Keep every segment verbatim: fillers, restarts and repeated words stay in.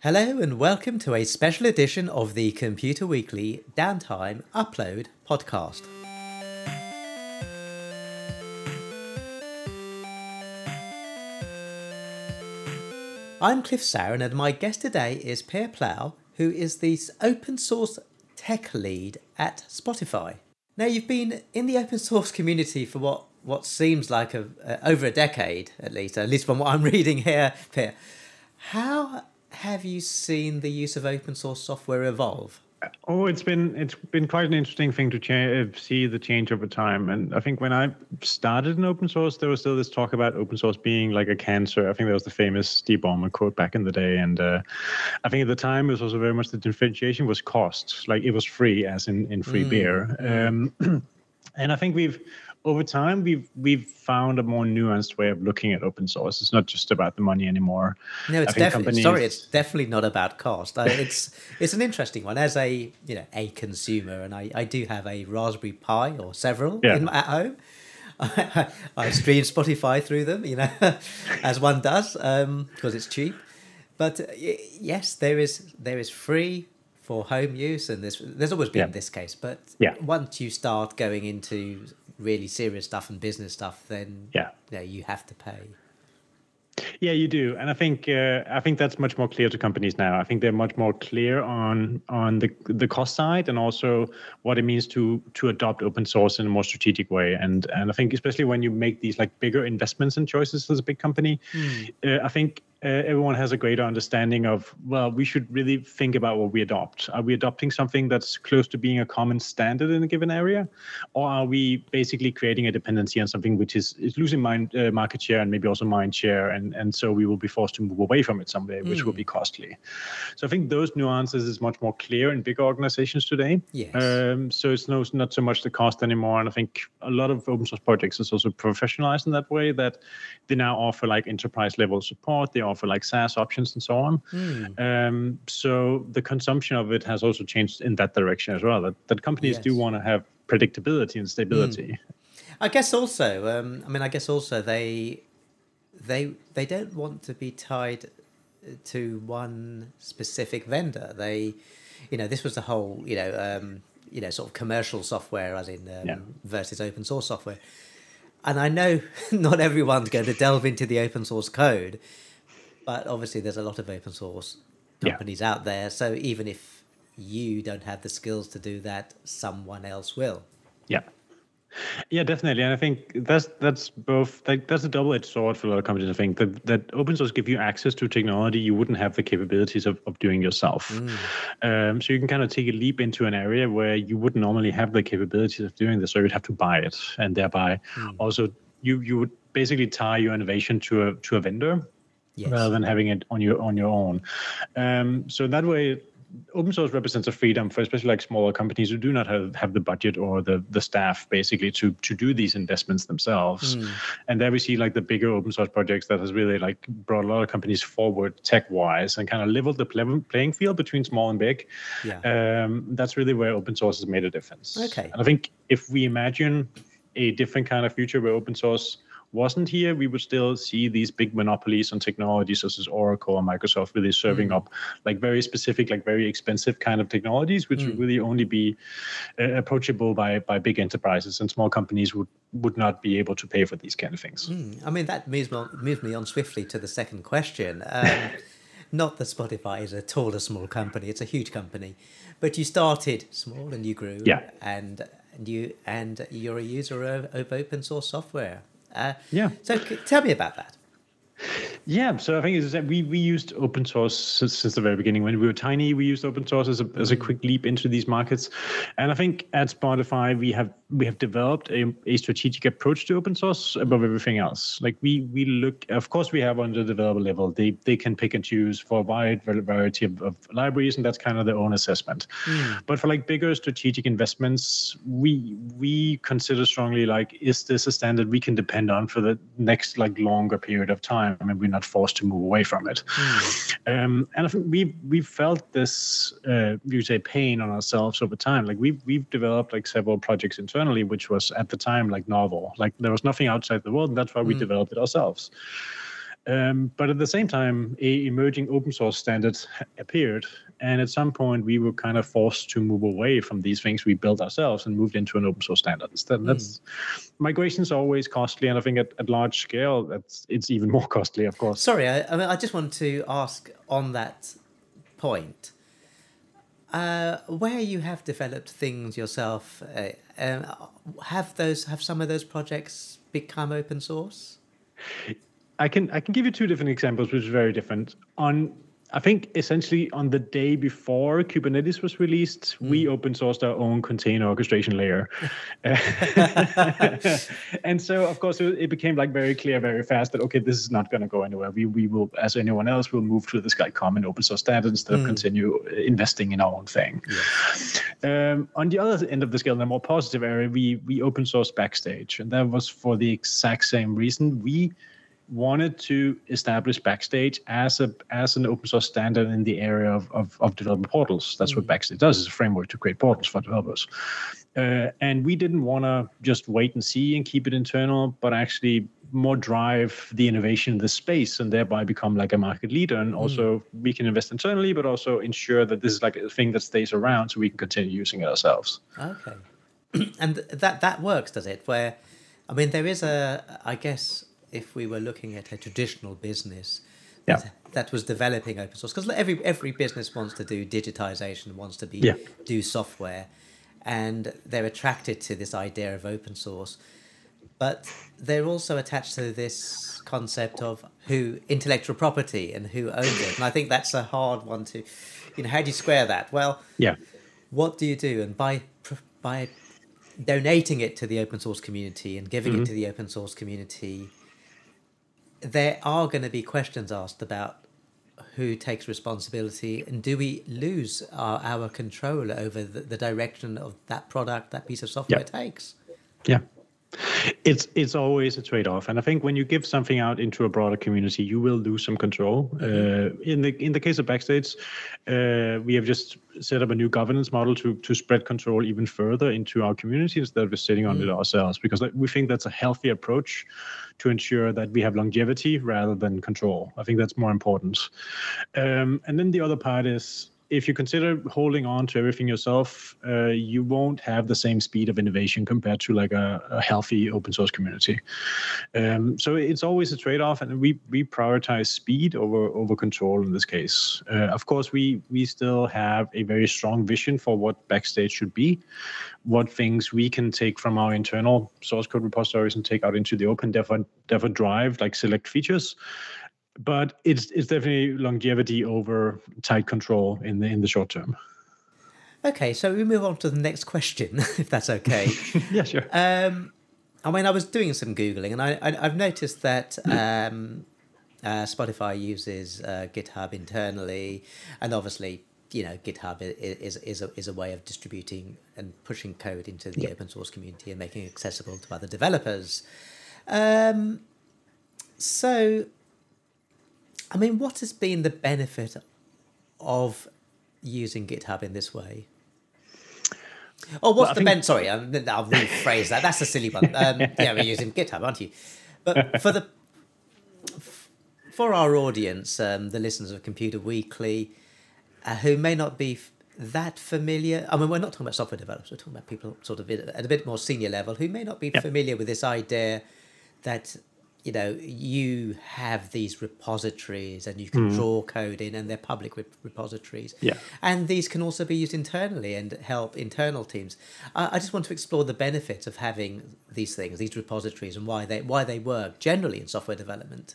Hello and welcome to a special edition of the Computer Weekly Downtime Upload podcast. I'm Cliff Saran and my guest today is Per Plough, who is the open source tech lead at Spotify. Now, you've been in the open source community for what, what seems like a, uh, over a decade, at least, at least from what I'm reading here, Per. How have you seen the use of open source software evolve? Oh, it's been it's been quite an interesting thing to cha- see the change over time. And I think when I started in open source, there was still this talk about open source being like a cancer. I think that was the famous Steve Ballmer quote back in the day. And uh, I think at the time it was also very much the differentiation was cost. Like it was free, as in, in free mm, beer. Mm. Um, and I think we've over time, we've we've found a more nuanced way of looking at open source. It's not just about the money anymore. No, it's definitely companies... sorry, it's definitely not about cost. I, it's it's an interesting one. As a you know a consumer, and I, I do have a Raspberry Pi or several yeah. in, at home. I, I stream Spotify through them, you know, as one does, um, because it's cheap. But uh, yes, there is there is free for home use, and there's there's always been yeah. this case. But yeah. once you start going into really serious stuff and business stuff, then yeah, you know, you have to pay. Yeah, you do, and I think uh, I think that's much more clear to companies now. I think they're much more clear on on the the cost side and also what it means to to adopt open source in a more strategic way. And and I think especially when you make these like bigger investments and choices as a big company, mm. uh, I think. Uh, everyone has a greater understanding of, well, we should really think about what we adopt. Are we adopting something that's close to being a common standard in a given area? Or are we basically creating a dependency on something which is, is losing mind, uh, market share and maybe also mind share? And, and so we will be forced to move away from it someday, which mm. will be costly. So I think those nuances is much more clear in bigger organizations today. Yes. Um, so it's no, not so much the cost anymore. And I think a lot of open source projects is also professionalized in that way, that they now offer like enterprise level support. They offer for like SaaS options and so on. Mm. Um, so the consumption of it has also changed in that direction as well, that, that companies yes. do want to have predictability and stability. Mm. I guess also, um, I mean, I guess also they, they, they don't want to be tied to one specific vendor. They, you know, this was the whole, you know, um, you know, sort of commercial software as in um, yeah. versus open source software. And I know not everyone's going to delve into the open source code, but obviously there's a lot of open source companies yeah. out there. So even if you don't have the skills to do that, someone else will. Yeah. Yeah, definitely. And I think that's that's both, like, that's a double-edged sword for a lot of companies. I think that, that open source give you access to technology you wouldn't have the capabilities of, of doing yourself. Mm. Um, so you can kind of take a leap into an area where you wouldn't normally have the capabilities of doing this, so you'd have to buy it. And thereby mm. also you you would basically tie your innovation to a to a vendor. Yes. Rather than having it on your on your own. Um, so that way, open source represents a freedom for especially like smaller companies who do not have, have the budget or the, the staff basically to to do these investments themselves. Mm. And there we see like the bigger open source projects that has really like brought a lot of companies forward tech-wise and kind of leveled the playing field between small and big. Yeah. Um, that's really where open source has made a difference. Okay. And I think if we imagine a different kind of future where open source wasn't here, we would still see these big monopolies on technologies such as Oracle or Microsoft really serving mm. up like very specific, like very expensive kind of technologies, which mm. would really only be uh, approachable by by big enterprises, and small companies would, would not be able to pay for these kind of things. Mm. I mean, that moves me, on, moves me on swiftly to the second question. Um, not that Spotify is at all a small company, it's a huge company, but you started small and you grew, yeah. and, and, you, and you're a user of, of open source software. Uh, yeah. So c- tell me about that. Yeah, so I think it's that we we used open source since, since the very beginning. When we were tiny, we used open source as a as a quick leap into these markets. And I think at Spotify we have we have developed a, a strategic approach to open source above everything else. Like we we look, of course, we have on the developer level, they they can pick and choose for a wide variety of, of libraries, and that's kind of their own assessment. Mm. But for like bigger strategic investments, we we consider strongly like, is this a standard we can depend on for the next like longer period of time? I mean, we're not forced to move away from it. Mm. Um, and I think we we felt this, uh, you say, pain on ourselves over time. Like we've we've developed like several projects internally, which was at the time like novel. Like there was nothing outside the world, and that's why we mm. developed it ourselves. Um, but at the same time, a emerging open source standard appeared, and at some point we were kind of forced to move away from these things we built ourselves and moved into an open source standard instead. Mm. That's migrations are always costly, and I think at, at large scale, that's it's even more costly, of course. Sorry, I, I mean, I just want to ask on that point. Uh, where you have developed things yourself, uh, um, have those have some of those projects become open source? I can I can give you two different examples, which is very different. On I think essentially on the day before Kubernetes was released, mm. we open sourced our own container orchestration layer. And so, of course, it became like very clear very fast that, okay, this is not going to go anywhere. We we will, as anyone else, will move to this like common open source standard instead mm. of continue investing in our own thing. Yes. Um, on the other end of the scale, in a more positive area, we, we open sourced Backstage. And that was for the exact same reason. We wanted to establish Backstage as a as an open source standard in the area of, of, of developer portals. That's mm. what Backstage does, is a framework to create portals for developers. Uh, and we didn't want to just wait and see and keep it internal, but actually more drive the innovation in this space and thereby become like a market leader. And also mm. we can invest internally, but also ensure that this is like a thing that stays around so we can continue using it ourselves. Okay. And that, that works, does it? Where, I mean, there is a, I guess, if we were looking at a traditional business yeah. that, that was developing open source, because every every business wants to do digitization, wants to be yeah. do software, and they're attracted to this idea of open source, but they're also attached to this concept of who intellectual property and who owns it. And I think that's a hard one to, you know, how do you square that? Well, yeah. what do you do? And by by donating it to the open source community and giving mm-hmm. it to the open source community, there are going to be questions asked about who takes responsibility, and do we lose our, our control over the, the direction of that product, that piece of software yeah. takes? Yeah. It's it's always a trade-off, and I think when you give something out into a broader community, you will lose some control. Mm-hmm. Uh, in the in the case of Backstage, uh, we have just set up a new governance model to to spread control even further into our community instead of just sitting on mm-hmm. it ourselves, because like, we think that's a healthy approach to ensure that we have longevity rather than control. I think that's more important. Um, and then the other part is, if you consider holding on to everything yourself, uh, you won't have the same speed of innovation compared to like a, a healthy open source community. Um, so it's always a trade-off, and we we prioritize speed over over control in this case. Uh, of course, we we still have a very strong vision for what Backstage should be, what things we can take from our internal source code repositories and take out into the open, therefore, therefore drive like select features. But it's it's definitely longevity over tight control in the in the short term. Okay, so we move on to the next question, if that's okay. Yeah, sure. Um, I mean, I was doing some Googling, and I, I I've noticed that um, uh, Spotify uses uh, GitHub internally, and obviously, you know, GitHub is is a is a way of distributing and pushing code into the yeah. open source community and making it accessible to other developers. Um, so. I mean, what has been the benefit of using GitHub in this way? Oh, what's well, the benefit? Sorry, I'll rephrase that. That's a silly one. Um, yeah, we're using GitHub, aren't you? But for the for our audience, um, the listeners of Computer Weekly, uh, who may not be f- that familiar. I mean, we're not talking about software developers. We're talking about people sort of at a bit more senior level who may not be yep. familiar with this idea that, you know, you have these repositories and you can mm. draw code in, and they're public rep- repositories. Yeah. And these can also be used internally and help internal teams. Uh, I just want to explore the benefits of having these things, these repositories, and why they why they work generally in software development.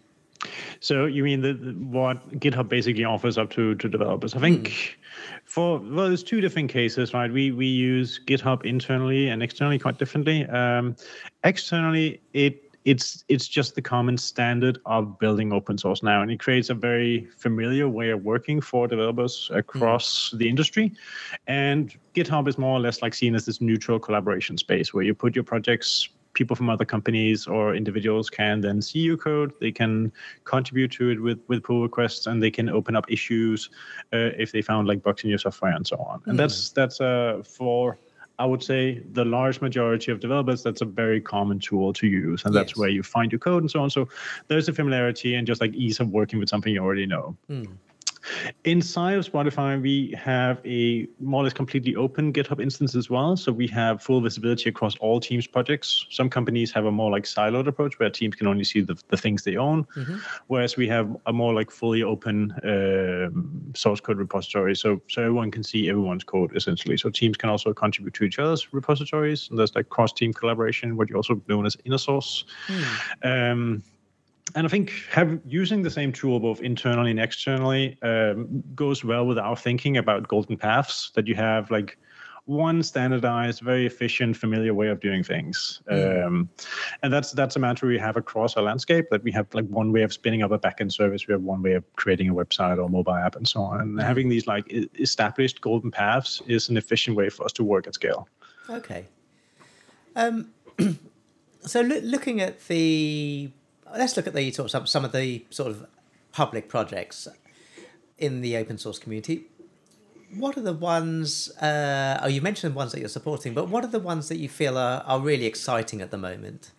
So you mean that what GitHub basically offers up to, to developers? I think mm. for, well, there's two different cases, right? We we use GitHub internally and externally quite differently. Um, externally, it It's it's just the common standard of building open source now, and it creates a very familiar way of working for developers across mm. the industry. And GitHub is more or less like seen as this neutral collaboration space where you put your projects. People from other companies or individuals can then see your code. They can contribute to it with, with pull requests, and they can open up issues uh, if they found like bugs in your software and so on. And mm. that's that's uh, for I would say the large majority of developers, that's a very common tool to use, and that's Yes. where you find your code and so on. So there's a familiarity and just like ease of working with something you already know. Mm. Inside of Spotify, we have a more or less completely open GitHub instance as well. So we have full visibility across all teams' projects. Some companies have a more like siloed approach where teams can only see the, the things they own, mm-hmm. whereas we have a more like fully open uh, source code repository. So, so everyone can see everyone's code essentially. So teams can also contribute to each other's repositories. And there's like cross-team collaboration, what you also known as inner source. Mm. Um, And I think have, using the same tool both internally and externally um, goes well with our thinking about golden paths, that you have like one standardized, very efficient, familiar way of doing things. Mm. Um, and that's that's a matter we have across our landscape, that we have like one way of spinning up a backend service, we have one way of creating a website or mobile app and so on. And mm. having these like established golden paths is an efficient way for us to work at scale. Okay. Um, so lo- looking at the... Let's look at the sort of some of the sort of public projects in the open source community. What are the ones? Uh, oh, you mentioned the ones that you're supporting, but what are the ones that you feel are, are really exciting at the moment?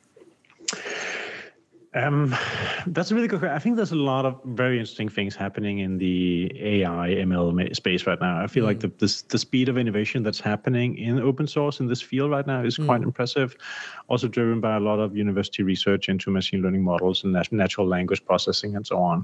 Um, that's a really good question. I think there's a lot of very interesting things happening in the A I M L space right now. I feel mm. like the, the the speed of innovation that's happening in open source in this field right now is mm. quite impressive. Also driven by a lot of university research into machine learning models and natural language processing and so on.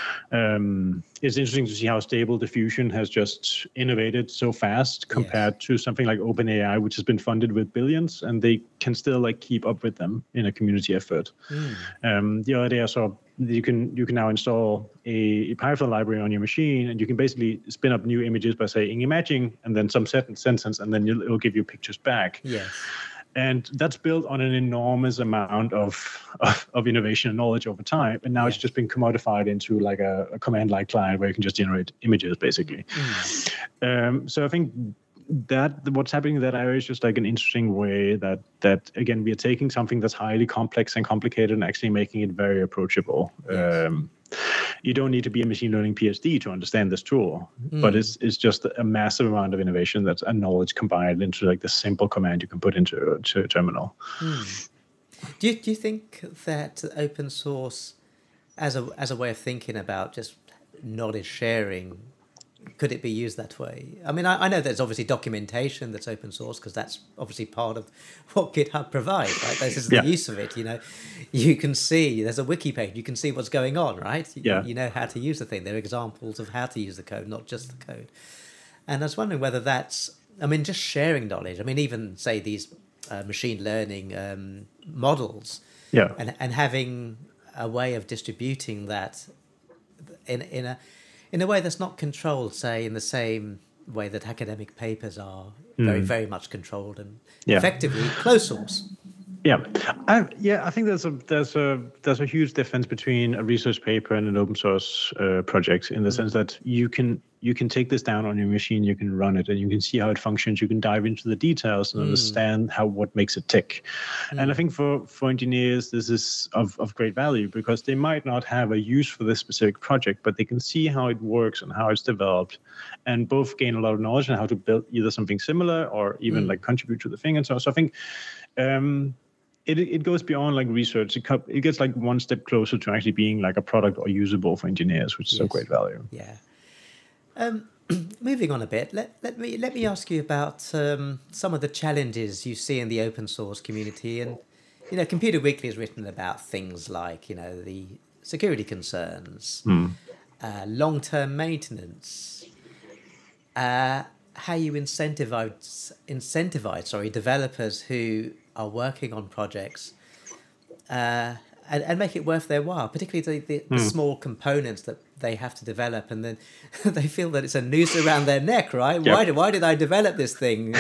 Um, it's interesting to see how Stable Diffusion has just innovated so fast compared yes. to something like OpenAI, which has been funded with billions, and they can still like keep up with them in a community effort. Mm. Um, the other day I saw you can you can now install a, a Python library on your machine, and you can basically spin up new images by saying imagine and then some sentence, sentence and then it'll give you pictures back. Yes. And that's built on an enormous amount of, of, of innovation and knowledge over time. And now yeah. it's just been commodified into like a, a command-line client where you can just generate images, basically. Mm. Um, so I think that what's happening in that area is just like an interesting way that, that again, we are taking something that's highly complex and complicated and actually making it very approachable. Yes. Um, you don't need to be a machine learning PhD to understand this tool, mm. but it's it's just a massive amount of innovation that's a knowledge combined into like the simple command you can put into to a terminal. Mm. Do you do you think that open source, as a as a way of thinking about just knowledge sharing, could it be used that way? I mean, I, I know there's obviously documentation that's open source because that's obviously part of what GitHub provides, right? This is the yeah. use of it, you know. You can see, there's a wiki page, you can see what's going on, right? You, yeah. you know how to use the thing. There are examples of how to use the code, not just the code. And I was wondering whether that's, I mean, just sharing knowledge. I mean, even, say, these uh, machine learning um, models yeah. and, and having a way of distributing that in in a... in a way that's not controlled, say, in the same way that academic papers are mm. very, very much controlled and yeah. effectively closed source. Yeah, I, yeah, I think there's a there's a there's a huge difference between a research paper and an open source uh, project in the mm. sense that you can you can take this down on your machine, you can run it, and you can see how it functions. You can dive into the details and mm. understand how what makes it tick. Mm. And I think for, for engineers, this is of, of great value because they might not have a use for this specific project, but they can see how it works and how it's developed, and both gain a lot of knowledge on how to build either something similar or even mm. like contribute to the thing. And so, so I think. Um, It it goes beyond like research. It, it gets like one step closer to actually being like a product or usable for engineers, which is yes. of great value. Yeah. Um, moving on a bit, let let me let me ask you about um, some of the challenges you see in the open source community. And you know, Computer Weekly has written about things like you know the security concerns, mm. uh, long term maintenance, uh, how you incentivize incentivize sorry developers who are working on projects uh, and, and make it worth their while, particularly the, the, mm. the small components that they have to develop, and then they feel that it's a noose around their neck, right? Yep. Why, did, why did I develop this thing?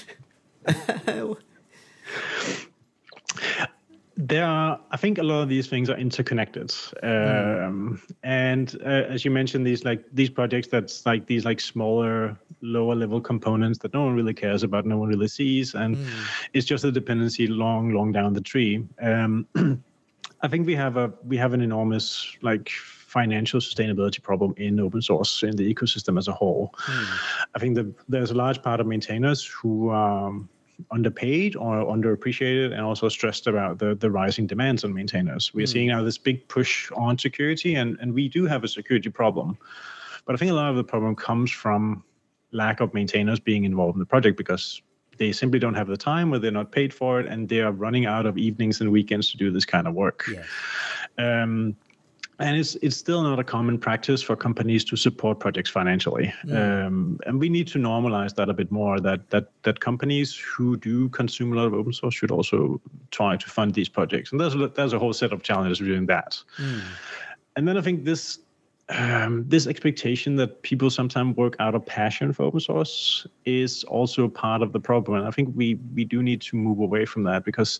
There are, I think a lot of these things are interconnected. Um, mm. And uh, as you mentioned, these like these projects that's like these like smaller, lower level components that no one really cares about, no one really sees. And mm. it's just a dependency long, long down the tree. Um, I think we have a we have an enormous like financial sustainability problem in open source in the ecosystem as a whole. Mm. I think that there's a large part of maintainers who um, underpaid or underappreciated, and also stressed about the, the rising demands on maintainers. We're mm. seeing now this big push on security, and, and we do have a security problem. But I think a lot of the problem comes from lack of maintainers being involved in the project, because they simply don't have the time, or they're not paid for it, and they are running out of evenings and weekends to do this kind of work. Yes. Um, and it's it's still not a common practice for companies to support projects financially. Mm. Um, and we need to normalize that a bit more, that that that companies who do consume a lot of open source should also try to fund these projects. And there's a, there's a whole set of challenges doing that. Mm. And then I think this Um, this expectation that people sometimes work out of passion for open source is also part of the problem. And I think we we do need to move away from that, because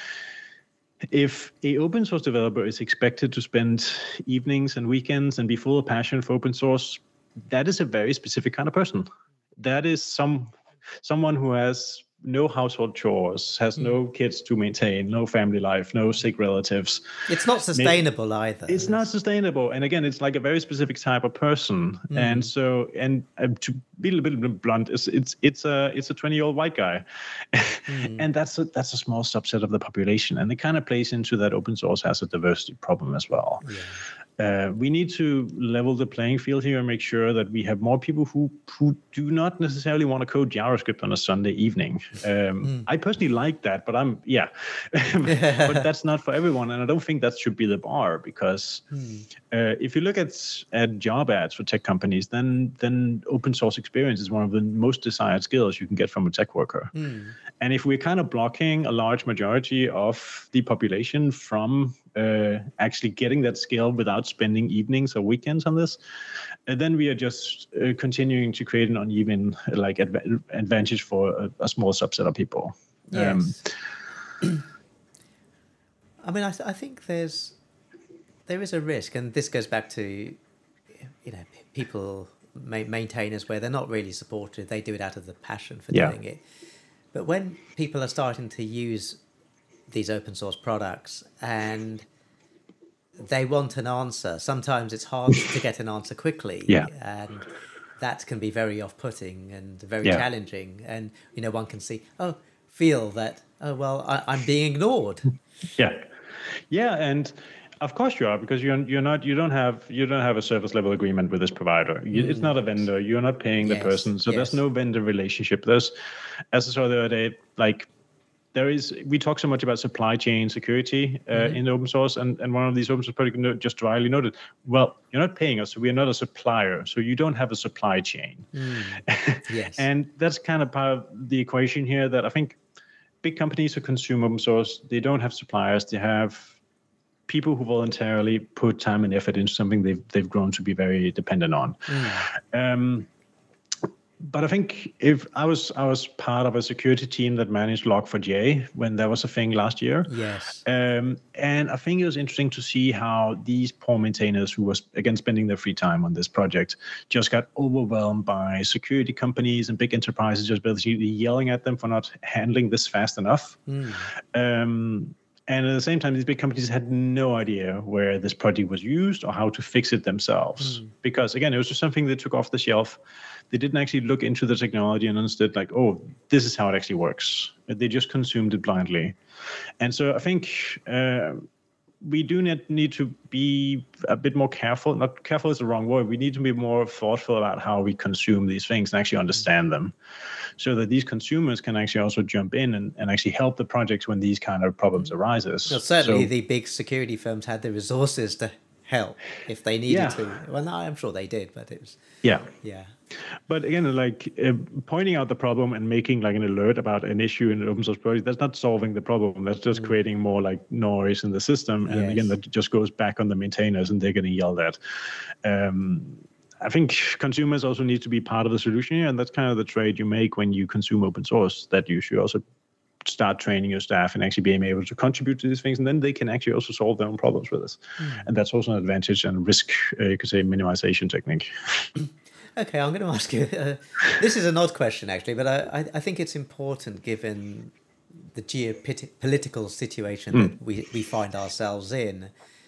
if a open source developer is expected to spend evenings and weekends and be full of passion for open source, that is a very specific kind of person. That is some someone who has no household chores, has mm. no kids to maintain, no family life, no sick relatives. It's not sustainable Maybe, either. It's not sustainable. And again, it's like a very specific type of person. Mm. And so, and uh, to be a little bit blunt, it's it's it's a it's a twenty-year-old white guy, mm. and that's a that's a small subset of the population, and it kind of plays into that open source has a diversity problem as well. Yeah. Uh, we need to level the playing field here and make sure that we have more people who who do not necessarily want to code JavaScript on a Sunday evening. Um, mm. I personally like that, but I'm yeah, but that's not for everyone, and I don't think that should be the bar, because mm. uh, if you look at at job ads for tech companies, then then open source experience is one of the most desired skills you can get from a tech worker. Mm. And if we're kind of blocking a large majority of the population from uh, actually getting that skill without spending evenings or weekends on this, and then we are just uh, continuing to create an uneven like adv- advantage for a, a small subset of people. Yes. Um, I mean, I, th- I think there's there is a risk, and this goes back to, you know, people ma- maintainers where they're not really supported; they do it out of the passion for yeah. doing it. But when people are starting to use these open source products and they want an answer, sometimes it's hard to get an answer quickly. Yeah. And that can be very off-putting and very yeah. challenging. And, you know, one can see, oh, feel that, oh, well, I, I'm being ignored. Yeah. Yeah. And of course you are, because you're you're not you don't have you don't have a service level agreement with this provider. You, mm. It's not a vendor. You're not paying the yes. person, so yes. there's no vendor relationship. There's, as I saw the other day, like there is. We talk so much about supply chain security uh, mm-hmm. in open source, and, and one of these open source projects just dryly noted, well, you're not paying us, so we are not a supplier, so you don't have a supply chain. Mm. Yes, and that's kind of part of the equation here. That I think big companies who consume open source, they don't have suppliers. They have people who voluntarily put time and effort into something they've they've grown to be very dependent on. Mm. Um, but I think if I was I was part of a security team that managed log four j when that was a thing last year. Yes. Um, and I think it was interesting to see how these poor maintainers who was again spending their free time on this project just got overwhelmed by security companies and big enterprises just basically yelling at them for not handling this fast enough. Mm. Um, And at the same time, these big companies had no idea where this project was used or how to fix it themselves. Mm. Because, again, it was just something they took off the shelf. They didn't actually look into the technology and understood, like, oh, this is how it actually works. They just consumed it blindly. And so I think uh, we do need to be a bit more careful. Not careful is the wrong word. We need to be more thoughtful about how we consume these things and actually understand them, so that these consumers can actually also jump in and, and actually help the projects when these kind of problems arises. Well, certainly so, the big security firms had the resources to help if they needed yeah. to. Well, no, I'm sure they did, but it was... Yeah. Yeah. But again, like uh, pointing out the problem and making like an alert about an issue in an open source project, that's not solving the problem. That's just mm. creating more like noise in the system. And yes. again, that just goes back on the maintainers and they're getting yelled at. Um, I think consumers also need to be part of the solution here, and that's kind of the trade you make when you consume open source, that you should also start training your staff and actually being able to contribute to these things, and then they can actually also solve their own problems with this. Mm. And that's also an advantage and risk, uh, you could say, minimization technique. Okay, I'm going to ask you, uh, this is an odd question actually, but I, I think it's important given the geopolitical situation mm. that we, we find ourselves in.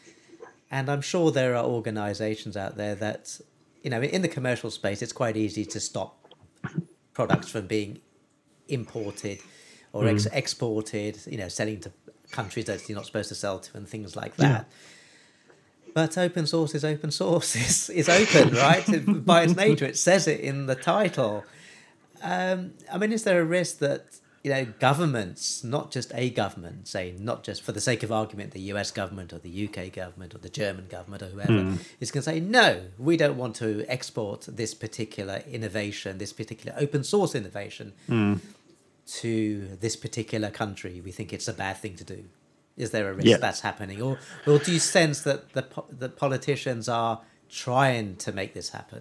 And I'm sure there are organizations out there that, you know, in the commercial space, it's quite easy to stop products from being imported. or ex- exported, you know, selling to countries that you're not supposed to sell to and things like that. Yeah. But open source is open source. It's, it's open, right? By its nature, it says it in the title. Um, I mean, is there a risk that, you know, governments, not just a government, say not just for the sake of argument, the U S government or the U K government or the German government or whoever, mm. is going to say, no, we don't want to export this particular innovation, this particular open source innovation mm. to this particular country. We think it's a bad thing to do. Is there a risk yeah. that's happening? Or, or do you sense that the, the politicians are trying to make this happen?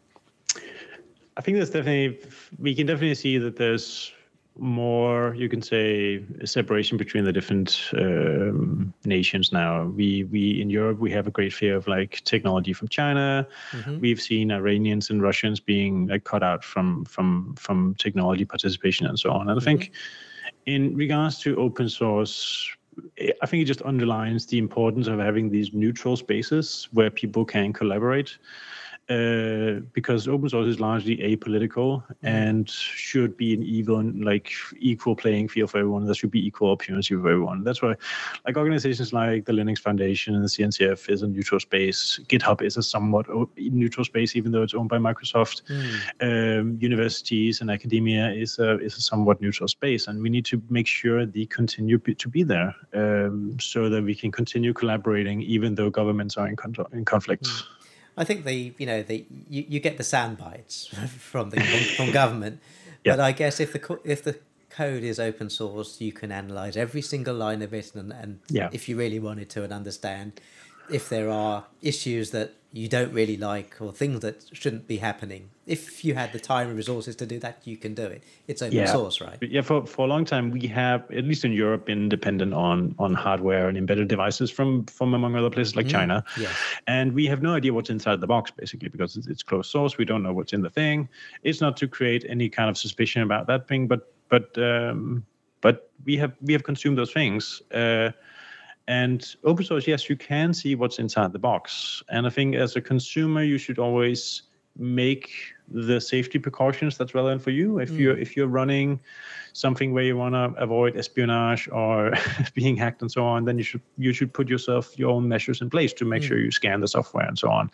I think there's definitely, we can definitely see that there's more, you can say, a separation between the different um, nations now. We we in Europe, we have a great fear of like technology from China. Mm-hmm. We've seen Iranians and Russians being like cut out from from from technology participation and so on. And mm-hmm. I think in regards to open source, I think it just underlines the importance of having these neutral spaces where people can collaborate. Uh, because open source is largely apolitical mm. and should be an even, like, equal playing field for everyone. There should be equal opportunity for everyone. That's why, like, organizations like the Linux Foundation and the C N C F is a neutral space. GitHub is a somewhat neutral space, even though it's owned by Microsoft. Mm. Um, universities and academia is a is a somewhat neutral space, and we need to make sure they continue to be there, um, so that we can continue collaborating, even though governments are in, con- in conflict. Mm. I think the you know the you, you get the sound bites from the from government, yeah. but I guess if the if the code is open source, you can analyze every single line of it, and, and yeah. if you really wanted to, and understand if there are issues that you don't really like or things that shouldn't be happening. If you had the time and resources to do that, you can do it. It's open yeah. source, right? Yeah, for, for a long time, we have, at least in Europe, been dependent on on hardware and embedded devices from, from among other places like mm, China. Yes. And we have no idea what's inside the box, basically, because it's, it's closed source. We don't know what's in the thing. It's not to create any kind of suspicion about that thing, but but um, but we have we have consumed those things. Uh, And open source, yes, you can see what's inside the box. And I think as a consumer, you should always make the safety precautions that's relevant for you. If mm. you're if you're running something where you want to avoid espionage or being hacked and so on, then you should you should put yourself your own measures in place to make mm. sure you scan the software and so on.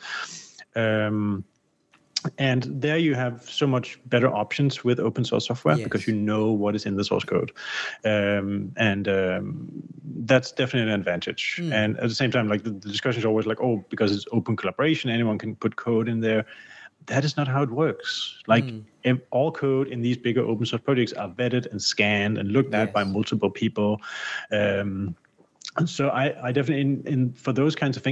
Um, And there you have so much better options with open source software yes. because you know what is in the source code. Um, and um, that's definitely an advantage. Mm. And at the same time, like the, the discussion is always like, oh, because it's open collaboration, anyone can put code in there. That is not how it works. Like mm. if all code in these bigger open source projects are vetted and scanned and looked yes. at by multiple people. Um, so I, I definitely, in, in for those kinds of things,